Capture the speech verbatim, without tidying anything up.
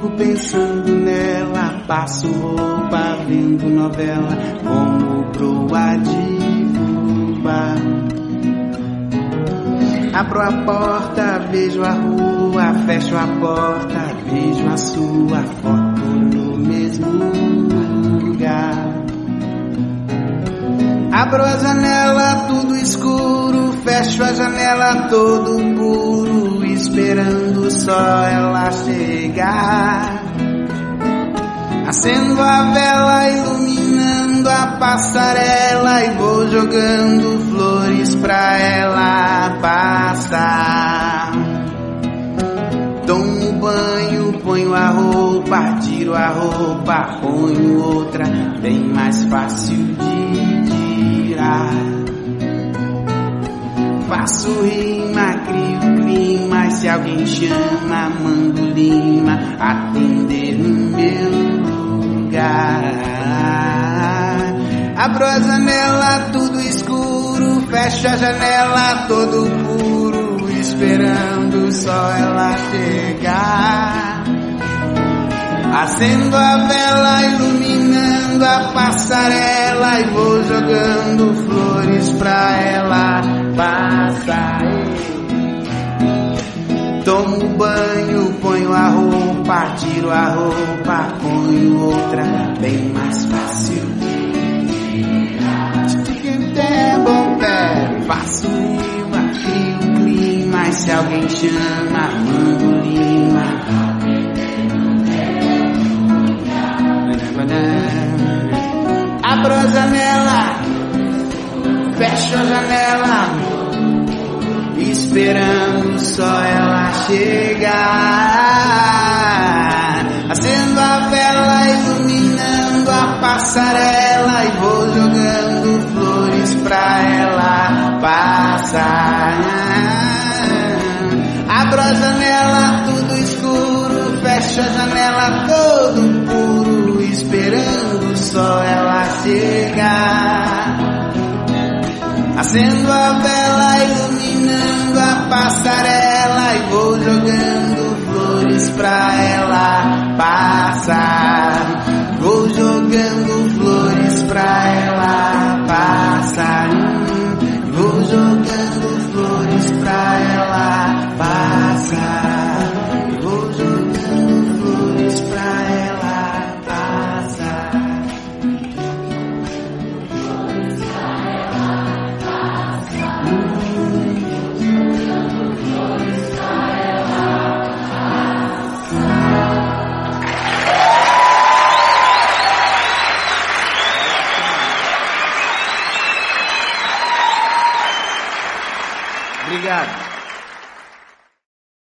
fico pensando nela. Passo roupa vendo novela como proa de fubá. Abro a porta, vejo a rua, fecho a porta, vejo a sua foto no mesmo lugar. Abro a janela, tudo escuro, fecho a janela, todo puro, esperando só ela chegar. Acendo a vela, iluminando a passarela, e vou jogando flores pra ela passar. Tomo banho, ponho a roupa, tiro a roupa, ponho outra, bem mais fácil de tirar. Faço rima, crio clima, se alguém chama, mando lima, atender no meu lugar. Abro a janela, tudo escuro, fecho a janela, todo puro, esperando só ela chegar. Acendo a vela, iluminando a passarela, e vou jogando flores pra ela passar. Tomo banho, ponho a roupa, tiro a roupa, ponho outra, bem mais fácil de tirar. Faço rima, crio clima, se alguém chama, mando lima. Abro a janela, fecho a janela, esperando só ela chegar. Acendo a vela, iluminando a passarela, e vou jogando flores pra ela passar. Abro a janela, tudo escuro, fecho a janela, todo puro, esperando só ela chegar. Acendo a vela, iluminando a passarela, e vou jogando flores pra ela passar. Vou jogando flores pra ela passar. Vou jogando flores pra ela passar. Vou jogando flores pra ela passar. Obrigado.